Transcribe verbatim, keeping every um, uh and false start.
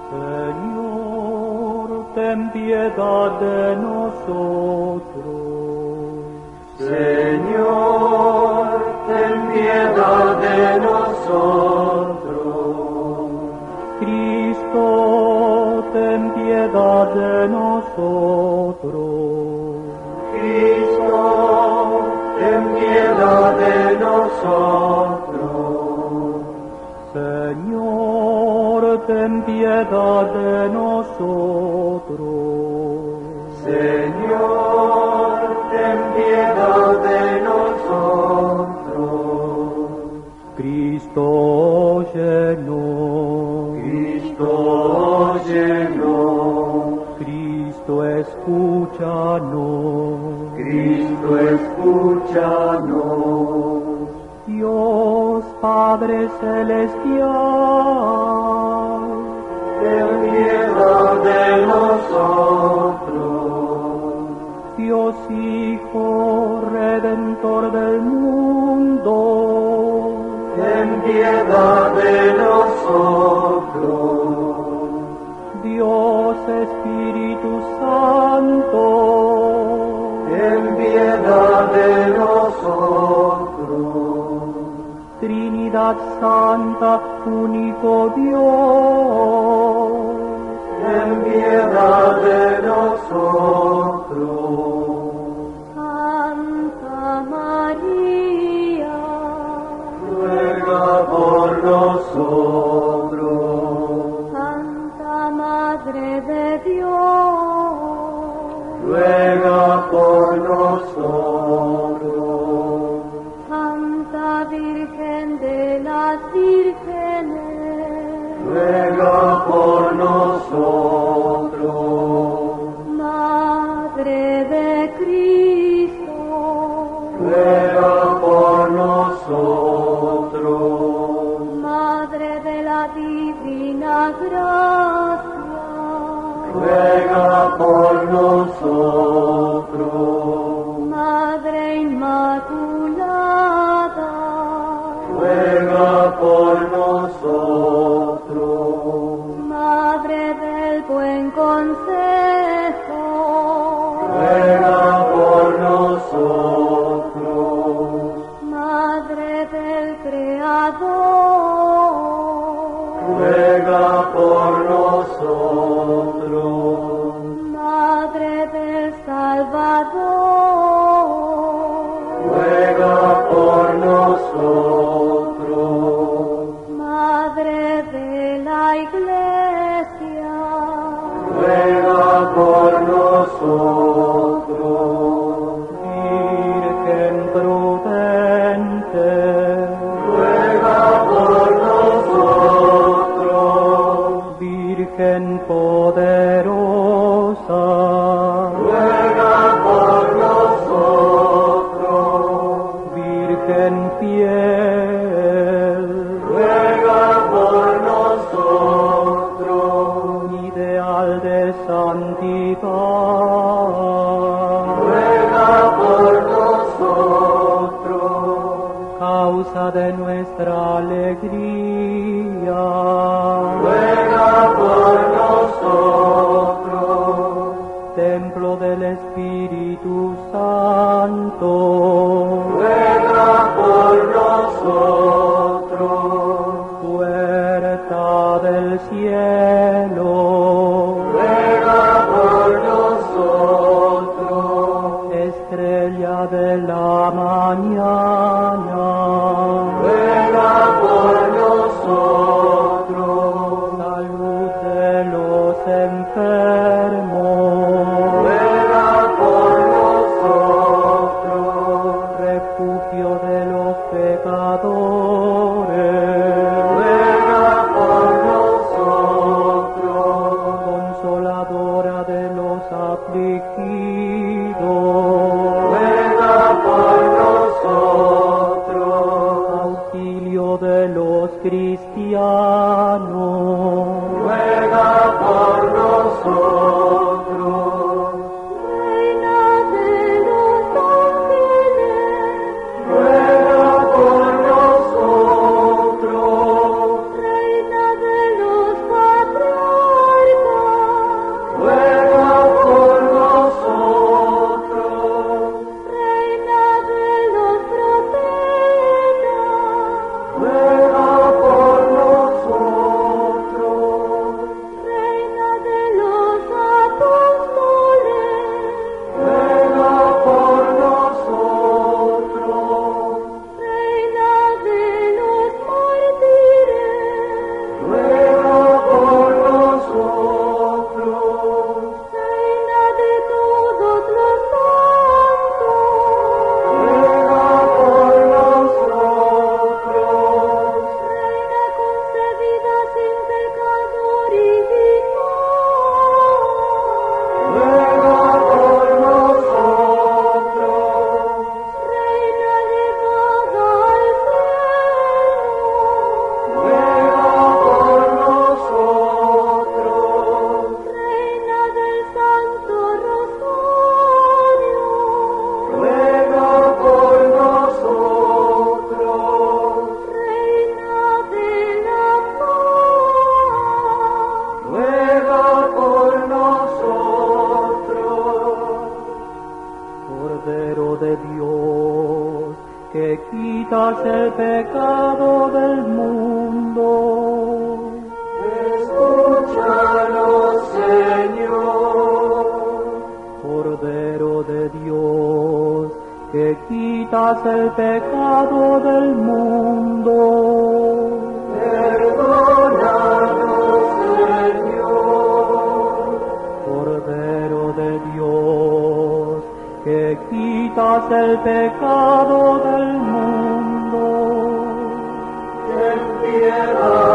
Señor, ten piedad de nosotros. Señor, ten piedad de nosotros. Cristo, ten piedad de nosotros. Cristo, ten piedad de nosotros. Señor, ten piedad de nosotros. Señor, ten piedad de nosotros. Cristo, óyenos. Cristo, óyenos. Cristo, escúchanos. Cristo, escúchanos. Dios Padre Celestial, Ten piedad de nosotros. Dios Hijo Redentor del mundo, Ten piedad de nosotros. Dios Espíritu Santo, Ten piedad de nosotros. Trinidad Santa, único Dios, Ten piedad de nosotros. Santa María, Ruega por nosotros. Santa Madre de Dios, Ruega por nosotros. Santa Virgen de las Vírgenes, Ruega por nosotros. Madre de Cristo, Ruega por nosotros. Madre de la Divina Gracia, Ruega por nosotros. Madre Inmaculada, Ruega por nosotros. Madre del Buen Consejo, Ruega por nosotros. Madre del Creador, Ruega por nosotros. Madre del Salvador, Ruega por nosotros. Madre de la Iglesia, Ruega por nosotros. Virgen prudente, Ruega por nosotros. Virgen poderosa, Ruega por nosotros. Virgen fiel, Ruega por nosotros. ideal de santidad, Ruega por nosotros. causa de nuestra alegría, Ruega por nosotros. templo del Espíritu Santo, Ruega por nosotros. puerta del cielo, Ruega por nosotros. estrella de la mañana, Ruega por nosotros. salud de los enfermos, Ruega por nosotros. refugio de los pecadores, Ruega por nosotros. consoladora de los afligidos, Ruega por nosotros. auxilio de los cristianos, Ruega por nosotros. Reina de los ángeles, Ruega por nosotros. Reina de los patriarcas, ruega por nosotros. Reina de los apóstoles, Ruega por nosotros. Reina de los mártires, Ruega por nosotros. Reina de todos los santos, Ruega por nosotros. Reina concebida sin pecado original, Ruega por nosotros. Reina elevada al cielo, Ruega por nosotros. Reina del Santo Rosario, Ruega por nosotros. Reina de la paz, Ruega por nosotros. Cordero de Dios, que quitas el pecado del mundo. Escúchanos, Señor. Cordero de Dios, que quitas el pecado del mundo. Perdónanos, Señor. Cordero de Dios, que quitas el pecado del mundo. Ten piedad